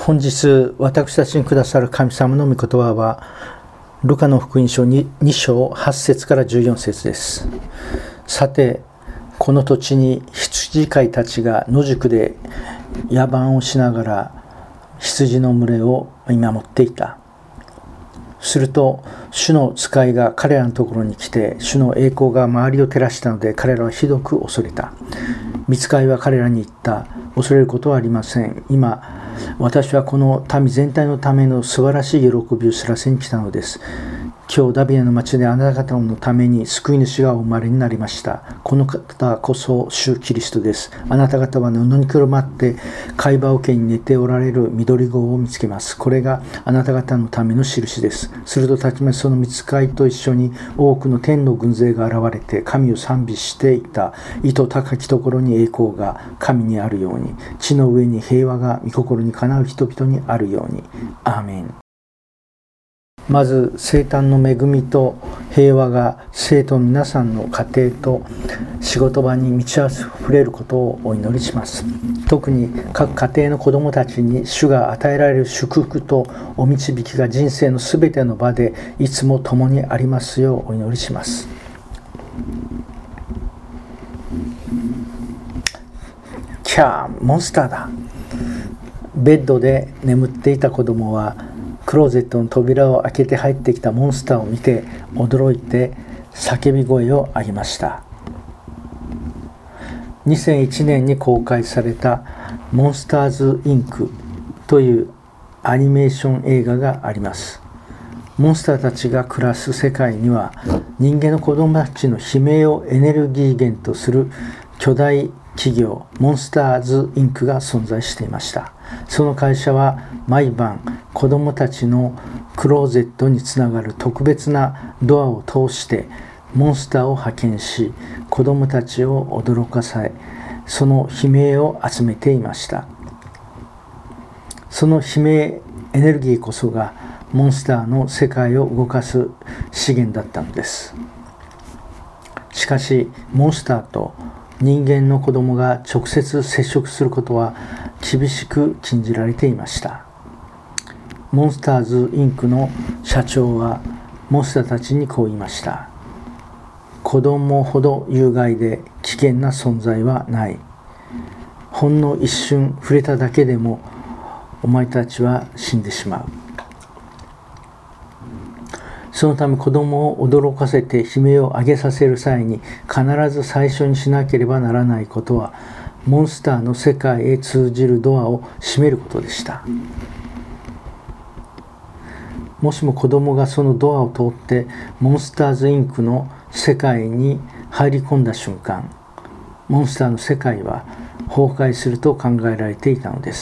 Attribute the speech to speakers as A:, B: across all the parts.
A: 本日私たちにくださる神様の御言葉はルカの福音書 2章8節から14節です。さてこの土地に羊飼いたちが野宿で野蛮をしながら羊の群れを見守っていた。すると主の使いが彼らのところに来て、主の栄光が周りを照らしたので彼らはひどく恐れた。御使いは彼らに言った。恐れることはありません。今私はこの民全体のための素晴らしい喜びを知らせに来たのです。今日ダビデの町であなた方のために救い主がお生まれになりました。この方こそ主キリストです。あなた方は布にくるまって貝羽桶に寝ておられる緑子を見つけます。これがあなた方のための印です。するとたちまちその御使いと一緒に多くの天の軍勢が現れて神を賛美していた。意図高きところに栄光が神にあるように、地の上に平和が御心にかなう人々にあるように。アーメン。まず生誕の恵みと平和が生徒の皆さんの家庭と仕事場に満ち溢れることをお祈りします。特に各家庭の子どもたちに主が与えられる祝福とお導きが人生のすべての場でいつも共にありますようお祈りします。キャー、モンスターだ。ベッドで眠っていた子供はクローゼットの扉を開けて入ってきたモンスターを見て驚いて叫び声を上げました。2001年に公開されたモンスターズインクというアニメーション映画があります。モンスターたちが暮らす世界には人間の子供たちの悲鳴をエネルギー源とする巨大企業モンスターズインクが存在していました。その会社は毎晩子どもたちのクローゼットにつながる特別なドアを通してモンスターを派遣し、子どもたちを驚かせ、その悲鳴を集めていました。その悲鳴エネルギーこそがモンスターの世界を動かす資源だったのです。しかしモンスターと人間の子供が直接接触することは厳しく禁じられていました。モンスターズインクの社長はモンスターたちにこう言いました。子供ほど有害で危険な存在はない。ほんの一瞬触れただけでもお前たちは死んでしまう。そのため子供を驚かせて悲鳴を上げさせる際に必ず最初にしなければならないことはモンスターの世界へ通じるドアを閉めることでした。もしも子供がそのドアを通ってモンスターズインクの世界に入り込んだ瞬間、モンスターの世界は崩壊すると考えられていたのです。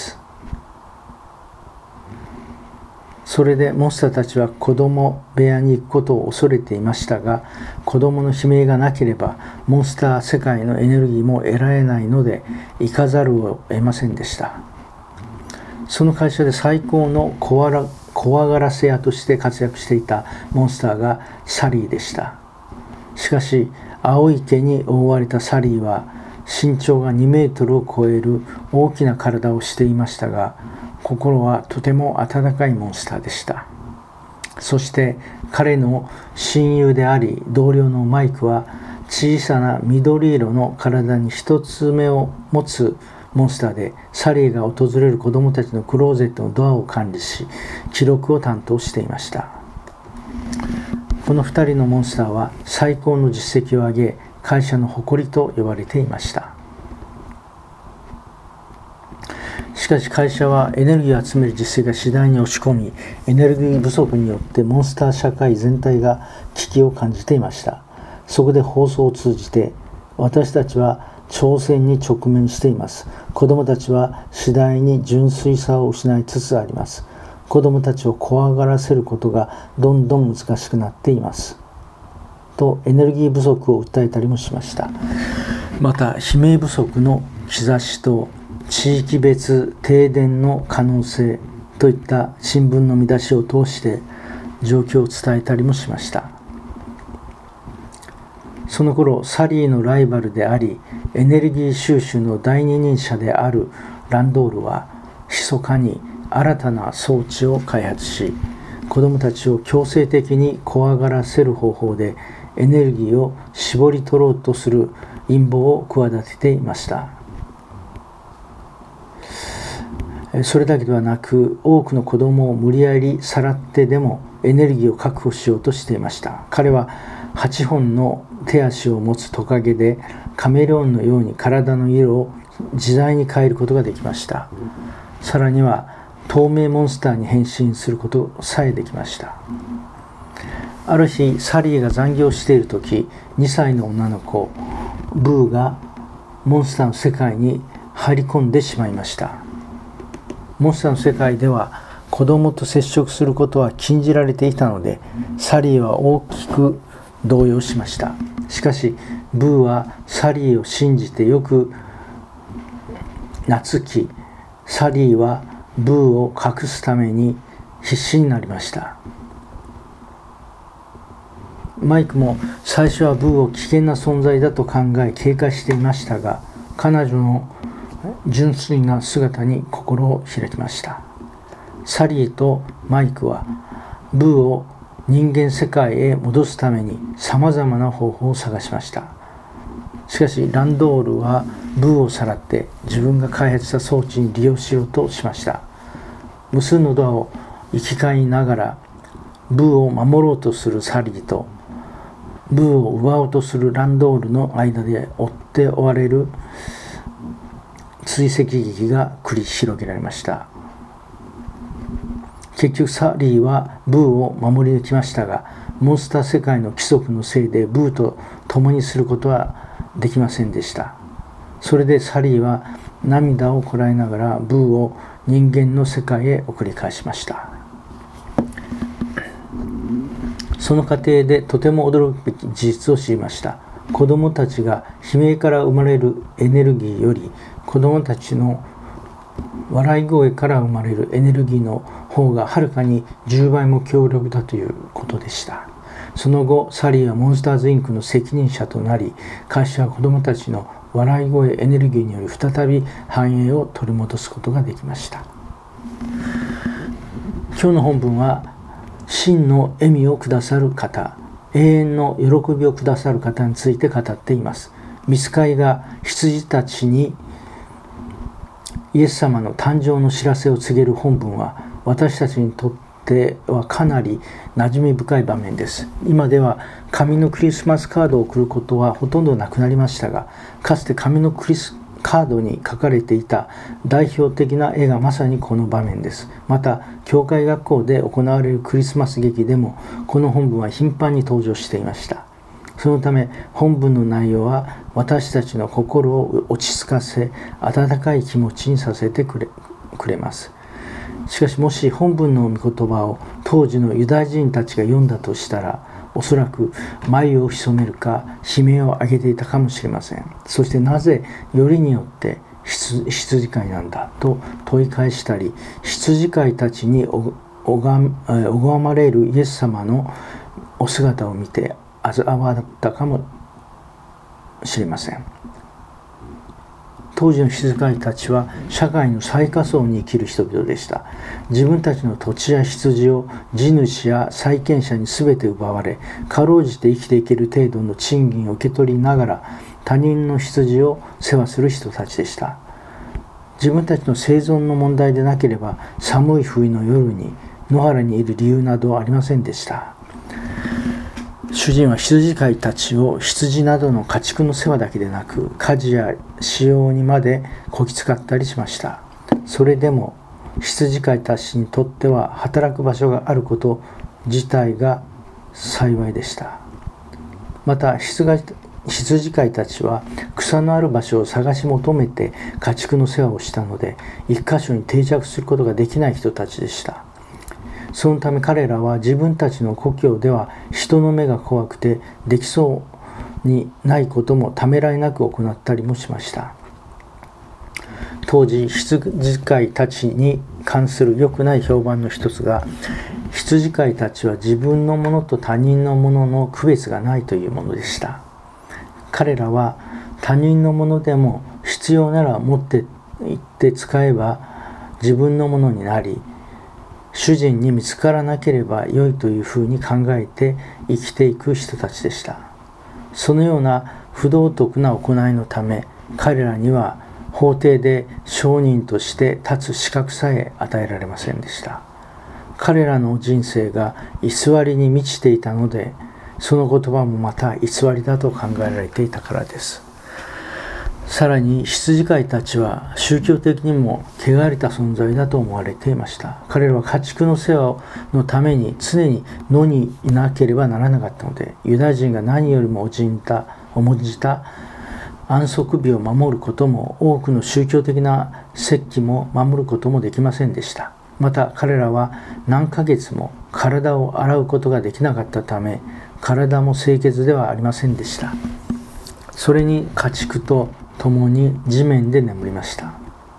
A: それでモンスターたちは子供部屋に行くことを恐れていましたが、子供の悲鳴がなければモンスター世界のエネルギーも得られないので行かざるを得ませんでした。その会社で最高の怖がらせ屋として活躍していたモンスターがサリーでした。しかし青い毛に覆われたサリーは身長が2メートルを超える大きな体をしていましたが、心はとても温かいモンスターでした。そして彼の親友であり同僚のマイクは小さな緑色の体に一つ目を持つモンスターで、サリーが訪れる子どもたちのクローゼットのドアを管理し記録を担当していました。この2人のモンスターは最高の実績を上げ会社の誇りと呼ばれていました。しかし会社はエネルギーを集める実績が次第に落ち込み、エネルギー不足によってモンスター社会全体が危機を感じていました。そこで放送を通じて、私たちは挑戦に直面しています。子どもたちは次第に純粋さを失いつつあります。子どもたちを怖がらせることがどんどん難しくなっています。とエネルギー不足を訴えたりもしました。また悲鳴不足の兆しと地域別停電の可能性といった新聞の見出しを通して状況を伝えたりもしました。その頃サリーのライバルでありエネルギー収集の第二人者であるランドールは密かに新たな装置を開発し、子どもたちを強制的に怖がらせる方法でエネルギーを絞り取ろうとする陰謀を企てていました。それだけではなく、多くの子供を無理やりさらってでもエネルギーを確保しようとしていました。彼は8本の手足を持つトカゲで、カメレオンのように体の色を自在に変えることができました。さらには透明モンスターに変身することさえできました。ある日、サリーが残業しているとき、2歳の女の子ブーがモンスターの世界に入り込んでしまいました。モンスターの世界では子供と接触することは禁じられていたので、サリーは大きく動揺しました。しかしブーはサリーを信じてよく懐き、サリーはブーを隠すために必死になりました。マイクも最初はブーを危険な存在だと考え警戒していましたが、彼女の純粋な姿に心を開きました。サリーとマイクはブーを人間世界へ戻すためにさまざまな方法を探しました。しかしランドールはブーをさらって自分が開発した装置に利用しようとしました。無数のドアを行き交いながらブーを守ろうとするサリーとブーを奪おうとするランドールの間で追って追われる追跡劇が繰り広げられました。結局サリーはブーを守り抜きましたが、モンスター世界の規則のせいでブーと共にすることはできませんでした。それでサリーは涙をこらえながらブーを人間の世界へ送り返しました。その過程でとても驚くべき事実を知りました。子どもたちが悲鳴から生まれるエネルギーより、子どもたちの笑い声から生まれるエネルギーの方がはるかに10倍も強力だということでした。その後、サリーはモンスターズインクの責任者となり、会社は子どもたちの笑い声エネルギーにより再び繁栄を取り戻すことができました。今日の本文は、真の笑みをくださる方、永遠の喜びをくださる方について語っています。御使いが羊たちにイエス様の誕生の知らせを告げる本文は、私たちにとってはかなり馴染み深い場面です。今では紙のクリスマスカードを送ることはほとんどなくなりましたが、かつて紙のカードに書かれていた代表的な絵がまさにこの場面です。また、教会学校で行われるクリスマス劇でもこの本文は頻繁に登場していました。そのため本文の内容は私たちの心を落ち着かせ、温かい気持ちにさせてくれます。しかし、もし本文の御言葉を当時のユダヤ人たちが読んだとしたら、おそらく眉を潜めるか悲鳴を上げていたかもしれません。そしてなぜよりによって羊飼いなんだと問い返したり、羊飼いたちに拝まれるイエス様のお姿を見てあざ笑ったかもしれません。当時の羊飼いたちは社会の最下層に生きる人々でした。自分たちの土地や羊を地主や債権者に全て奪われ、かろうじて生きていける程度の賃金を受け取りながら他人の羊を世話する人たちでした。自分たちの生存の問題でなければ、寒い冬の夜に野原にいる理由などありませんでした。主人は羊飼いたちを羊などの家畜の世話だけでなく、家事や使用にまでこき使ったりしました。それでも羊飼いたちにとっては働く場所があること自体が幸いでした。また羊飼いたちは草のある場所を探し求めて家畜の世話をしたので、一箇所に定着することができない人たちでした。そのため彼らは自分たちの故郷では人の目が怖くてできそうにないこともためらいなく行ったりもしました。当時、羊飼いたちに関する良くない評判の一つが、羊飼いたちは自分のものと他人のものの区別がないというものでした。彼らは他人のものでも必要なら持って行って使えば自分のものになり、主人に見つからなければ良いというふうに考えて生きていく人たちでした。そのような不道徳な行いのため、彼らには法廷で証人として立つ資格さえ与えられませんでした。彼らの人生が偽りに満ちていたので、その言葉もまた偽りだと考えられていたからです。さらに羊飼いたちは宗教的にも汚れた存在だと思われていました。彼らは家畜の世話のために常に野にいなければならなかったので、ユダヤ人が何よりも重んじた安息日を守ることも、多くの宗教的な節期も守ることもできませんでした。また彼らは何ヶ月も体を洗うことができなかったため、体も清潔ではありませんでした。それに家畜と共に地面で眠りました。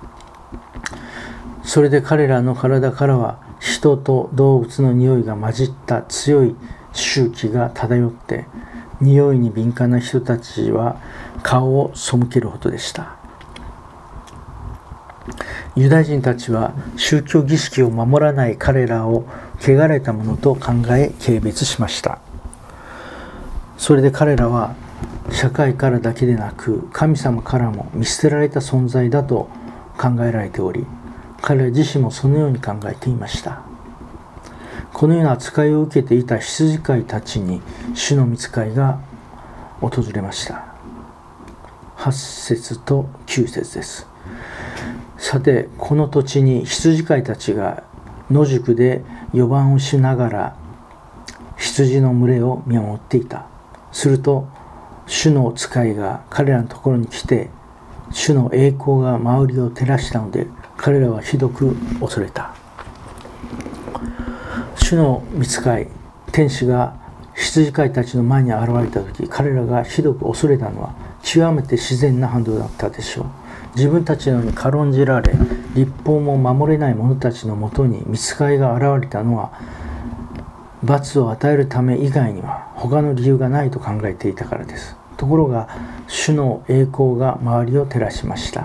A: それで彼らの体からは人と動物の匂いが混じった強い臭気が漂って、匂いに敏感な人たちは顔を背けるほどでした。ユダヤ人たちは宗教儀式を守らない彼らを汚れたものと考え軽蔑しました。それで彼らは社会からだけでなく神様からも見捨てられた存在だと考えられており、彼ら自身もそのように考えていました。このような扱いを受けていた羊飼いたちに主の御使いが訪れました。8節と9節です。さて、この土地に羊飼いたちが野宿で予番をしながら羊の群れを見守っていた。すると主の使いが彼らのところに来て、主の栄光が周りを照らしたので、彼らはひどく恐れた。主の御使い、天使が羊飼いたちの前に現れたとき、彼らがひどく恐れたのは極めて自然な反応だったでしょう。自分たちのように軽んじられ、律法も守れない者たちのもとに御使いが現れたのは、罰を与えるため以外には他の理由がないと考えていたからです。ところが、主の栄光が周りを照らしました。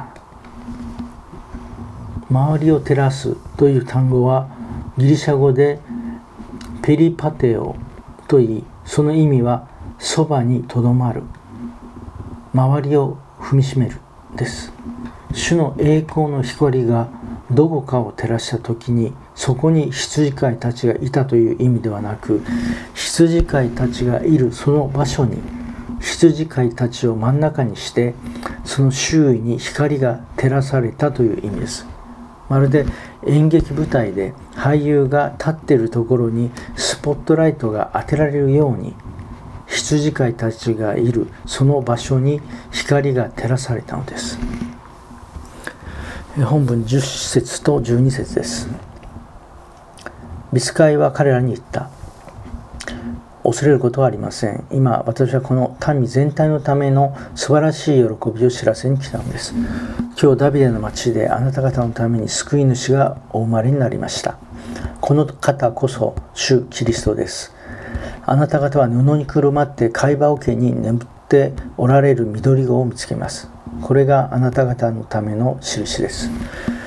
A: 周りを照らすという単語はギリシャ語でペリパテオといい、その意味はそばにとどまる、周りを踏みしめるです。主の栄光の光がどこかを照らしたときに、そこに羊飼いたちがいたという意味ではなく、羊飼いたちがいるその場所に羊飼いたちを真ん中にして、その周囲に光が照らされたという意味です。まるで演劇舞台で俳優が立っているところにスポットライトが当てられるように、羊飼いたちがいるその場所に光が照らされたのです。本文10節と12節です。御使いは彼らに言った。恐れることはありません。今私はこの民全体のための素晴らしい喜びを知らせに来たのです。今日ダビデの町であなた方のために救い主がお生まれになりました。この方こそ主キリストです。あなた方は布にくるまって貝羽桶に眠っておられる緑子を見つけます。これがあなた方のための印です。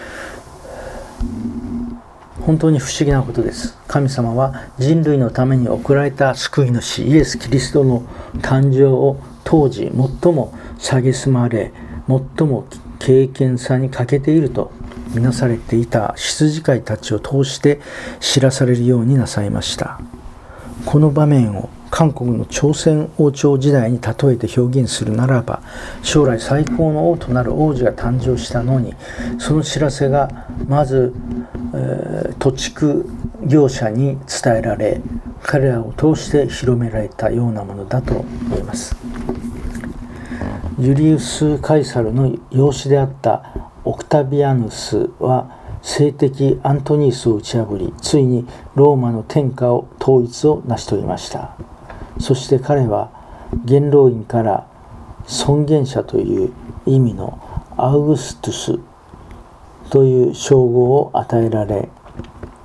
A: 本当に不思議なことです。神様は人類のために送られた救い主イエス・キリストの誕生を当時最も蔑まれ、最も敬虔さに欠けているとみなされていた羊飼いたちを通して知らされるようになさいました。この場面を韓国の朝鮮王朝時代に例えて表現するならば、将来最高の王となる王子が誕生したのに、その知らせがまず、土地区業者に伝えられ、彼らを通して広められたようなものだと言えます。ユリウス・カイサルの養子であったオクタビアヌスは政敵アントニウスを打ち破り、ついにローマの天下を統一を成し遂げました。そして彼は元老院から尊厳者という意味のアウグストゥスという称号を与えられ、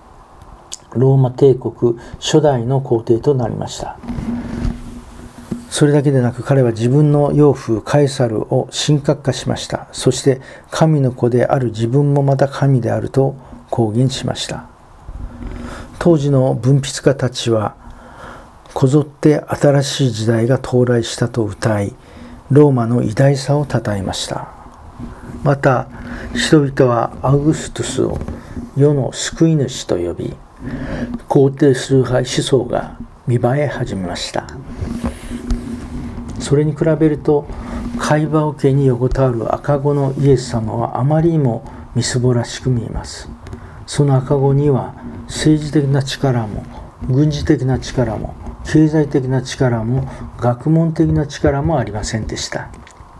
A: ローマ帝国初代の皇帝となりました。 それだけでなく彼は自分の養父カエサルを神格化しました。そして神の子である自分もまた神であると公言しました。当時の文筆家たちはこぞって新しい時代が到来したと歌い、ローマの偉大さを称えました。また人々はアウグストゥスを世の救い主と呼び、皇帝崇拝思想が芽生え始めました。それに比べると海馬桶に横たわる赤子のイエス様はあまりにもみすぼらしく見えます。その赤子には政治的な力も軍事的な力も経済的な力も学問的な力もありませんでした。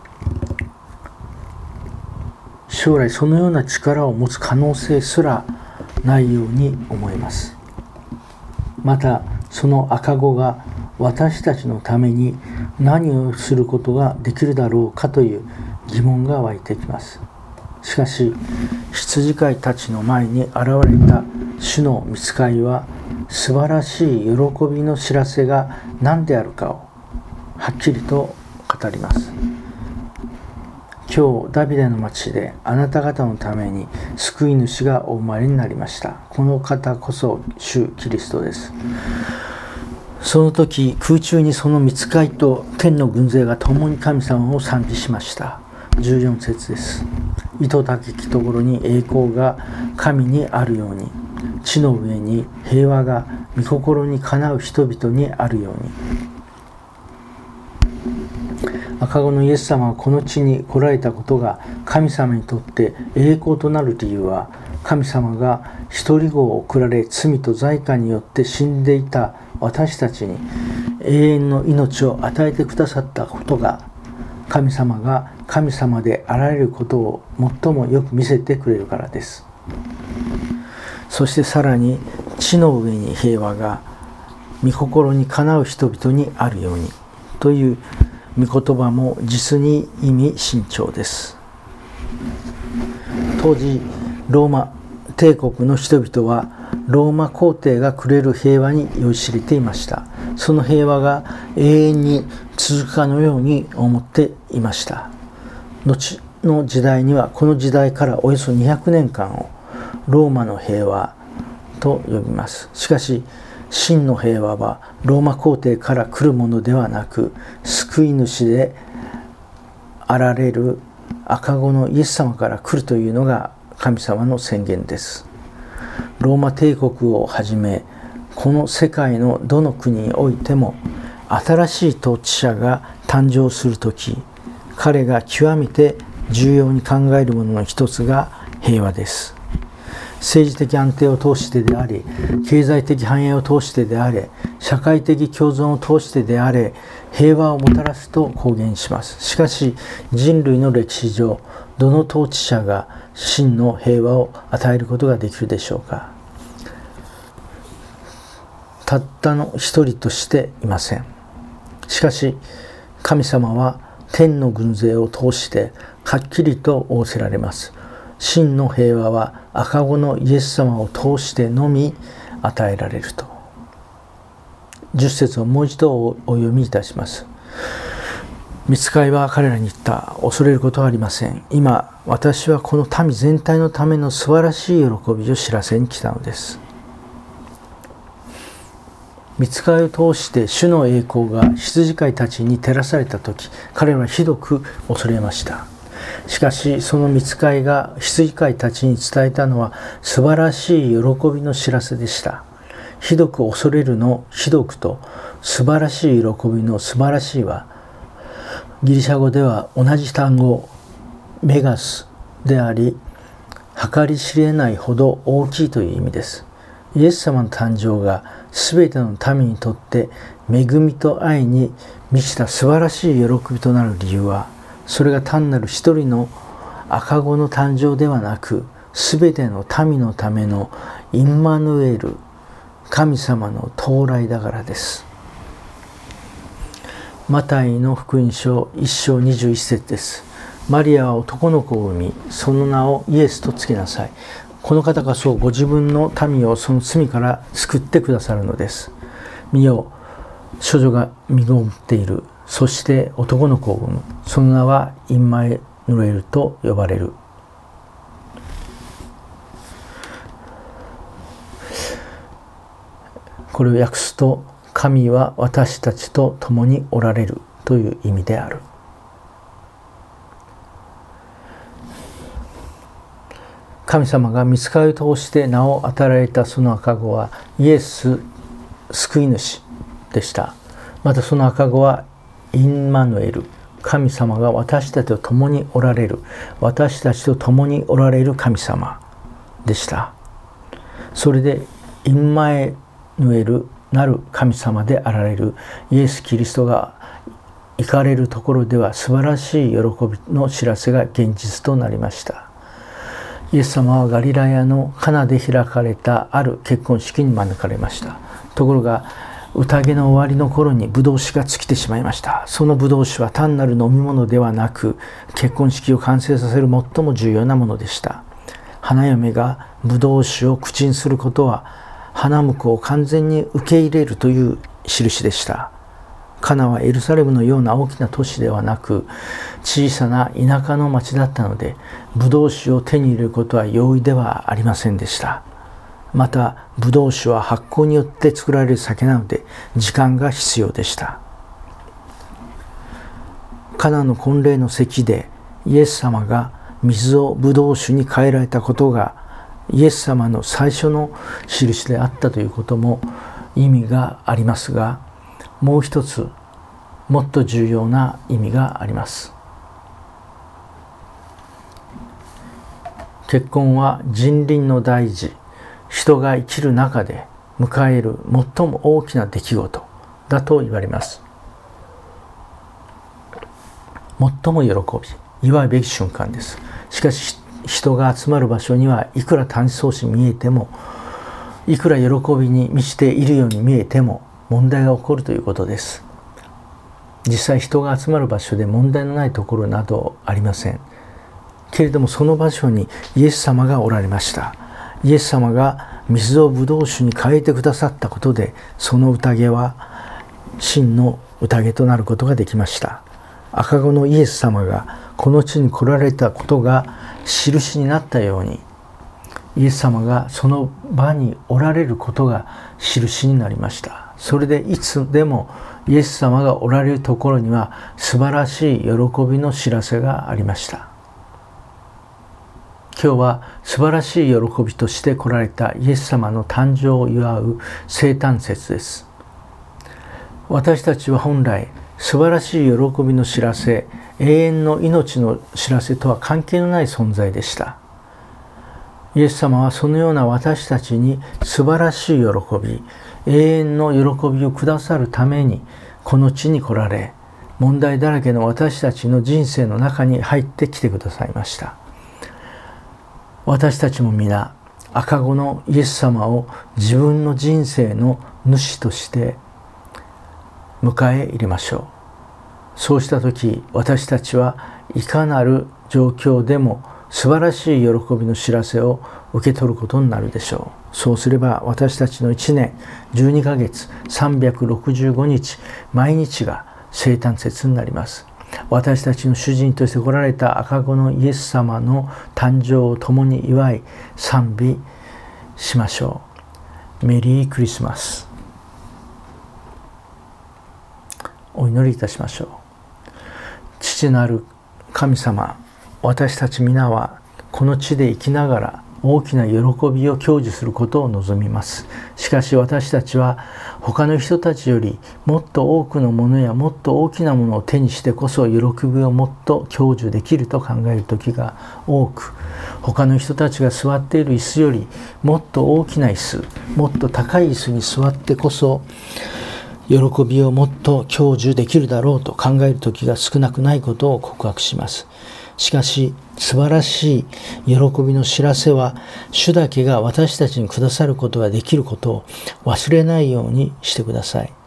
A: 将来そのような力を持つ可能性すらないように思えます。またその赤子が私たちのために何をすることができるだろうかという疑問が湧いてきます。しかし羊飼いたちの前に現れた主の御使いは素晴らしい喜びの知らせが何であるかをはっきりと語ります。今日ダビデの町であなた方のために救い主がお生まれになりました。この方こそ主キリストです。その時空中にその御使いと天の軍勢が共に神様を賛美しました。14節です。糸高きところに栄光が神にあるように、地の上に平和が御心にかなう人々にあるように。赤子のイエス様がこの地に来られたことが神様にとって栄光となる理由は、神様が一人子を送られ罪と罪過によって死んでいた私たちに永遠の命を与えてくださったことが、神様が神様であられることを最もよく見せてくれるからです。そしてさらに地の上に平和が御心にかなう人々にあるようにという御言葉も実に意味深長です。当時ローマ帝国の人々はローマ皇帝がくれる平和に酔いしれていました。その平和が永遠に続くかのように思っていました。後の時代にはこの時代からおよそ200年間をローマの平和と呼びます。しかし真の平和はローマ皇帝から来るものではなく、救い主であられる赤子のイエス様から来るというのが神様の宣言です。ローマ帝国をはじめこの世界のどの国においても新しい統治者が誕生するとき、彼が極めて重要に考えるものの一つが平和です。政治的安定を通してであり、経済的繁栄を通してであれ、社会的共存を通してであれ、平和をもたらすと公言します。しかし人類の歴史上、どの統治者が真の平和を与えることができるでしょうか。たったの一人としていません。しかし神様は天の軍勢を通してはっきりと仰せられます。真の平和は赤子のイエス様を通してのみ与えられると。10節をもう一度お読みいたします。御使いは彼らに言った。恐れることはありません。今私はこの民全体のための素晴らしい喜びを知らせに来たのです。御使いを通して主の栄光が羊飼いたちに照らされたとき、彼らはひどく恐れました。しかしその御使いが羊飼いたちに伝えたのは素晴らしい喜びの知らせでした。ひどく恐れるのひどくと素晴らしい喜びの素晴らしいは、ギリシャ語では同じ単語メガスであり、計り知れないほど大きいという意味です。イエス様の誕生がすべての民にとって恵みと愛に満ちた素晴らしい喜びとなる理由は、それが単なる一人の赤子の誕生ではなく、すべての民のためのインマヌエル、神様の到来だからです。マタイの福音書1章21節です。マリアは男の子を産み、その名をイエスとつけなさい。この方がそうご自分の民をその罪から救ってくださるのです。見よ、処女が身ごもっている。 そして男の子を産む。その名はインマエヌエルと呼ばれる。これを訳すと、神は私たちと共におられるという意味である。神様が御使いを通して名を与えられたその赤子はイエス救い主でした。またその赤子はインマヌエル、神様が私たちと共におられる、私たちと共におられる神様でした。それでインマエヌエルなる神様であられるイエス・キリストが行かれるところでは素晴らしい喜びの知らせが現実となりました。イエス様はガリラヤのカナで開かれたある結婚式に招かれました。ところが宴の終わりの頃にブドウ酒が尽きてしまいました。そのブドウ酒は単なる飲み物ではなく、結婚式を完成させる最も重要なものでした。花嫁がブドウ酒を口にすることは花婿を完全に受け入れるという印でした。カナはエルサレムのような大きな都市ではなく、小さな田舎の町だったので、ブドウ酒を手に入れることは容易ではありませんでした。また、ブドウ酒は発酵によって作られる酒なので、時間が必要でした。カナの婚礼の席で、イエス様が水をブドウ酒に変えられたことが、イエス様の最初の印であったということも意味がありますが、もう一つもっと重要な意味があります。結婚は人倫の大事、人が生きる中で迎える最も大きな出来事だと言われます。最も喜び、祝うべき瞬間です。しかし人が集まる場所にはいくら楽しそうし見えても、いくら喜びに満ちているように見えても問題が起こるということです。実際人が集まる場所で問題のないところなどありません。けれどもその場所にイエス様がおられました。イエス様が水をブドウ酒に変えてくださったことで、その宴は真の宴となることができました。赤子のイエス様がこの地に来られたことが印になったように、イエス様がその場におられることが印になりました。それでいつでもイエス様がおられるところには素晴らしい喜びの知らせがありました。今日は素晴らしい喜びとして来られたイエス様の誕生を祝う生誕節です。私たちは本来素晴らしい喜びの知らせ、永遠の命の知らせとは関係のない存在でした。イエス様はそのような私たちに素晴らしい喜び、永遠の喜びをくださるためにこの地に来られ、問題だらけの私たちの人生の中に入ってきてくださいました。私たちも皆赤子のイエス様を自分の人生の主として迎え入れましょう。そうした時、私たちはいかなる状況でも素晴らしい喜びの知らせを受け取ることになるでしょう。そうすれば私たちの1年12ヶ月365日毎日が生誕節になります。私たちの主人として来られた赤子のイエス様の誕生を共に祝い賛美しましょう。メリークリスマス。お祈りいたしましょう。父なる神様、私たち皆はこの地で生きながら大きな喜びを享受することを望みます。しかし私たちは他の人たちよりもっと多くのものやもっと大きなものを手にしてこそ喜びをもっと享受できると考える時が多く、他の人たちが座っている椅子よりもっと大きな椅子、もっと高い椅子に座ってこそ喜びをもっと享受できるだろうと考える時が少なくないことを告白します。しかし素晴らしい喜びの知らせは主だけが私たちにくださることができることを忘れないようにしてください。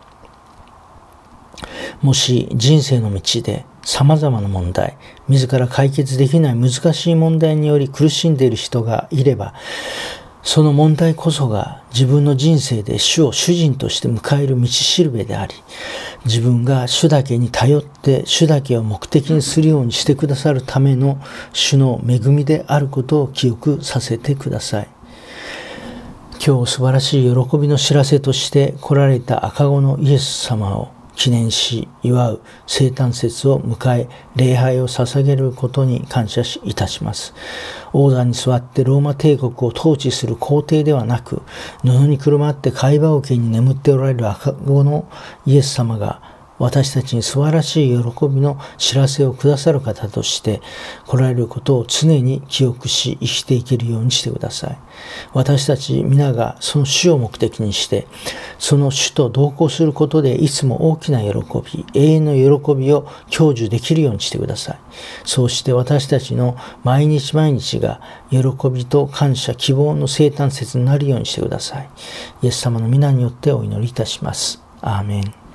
A: もし人生の道で様々な問題、自ら解決できない難しい問題により苦しんでいる人がいれば、 その問題こそが自分の人生で主を主人として迎える道しるべであり、自分が主だけに頼って主だけを目的にするようにしてくださるための主の恵みであることを記憶させてください。今日素晴らしい喜びの知らせとして来られた赤子のイエス様を記念し祝う生誕節を迎え、礼拝を捧げることに感謝いたします。王座に座ってローマ帝国を統治する皇帝ではなく、布にくるまって貝羽桶に眠っておられる赤子のイエス様が私たちに素晴らしい喜びの知らせをくださる方として来られることを常に記憶し生きていけるようにしてください。私たち皆がその主を目的にしてその主と同行することでいつも大きな喜び、永遠の喜びを享受できるようにしてください。そうして私たちの毎日毎日が喜びと感謝、希望の生誕節になるようにしてください。イエス様の皆によってお祈りいたします。アーメン。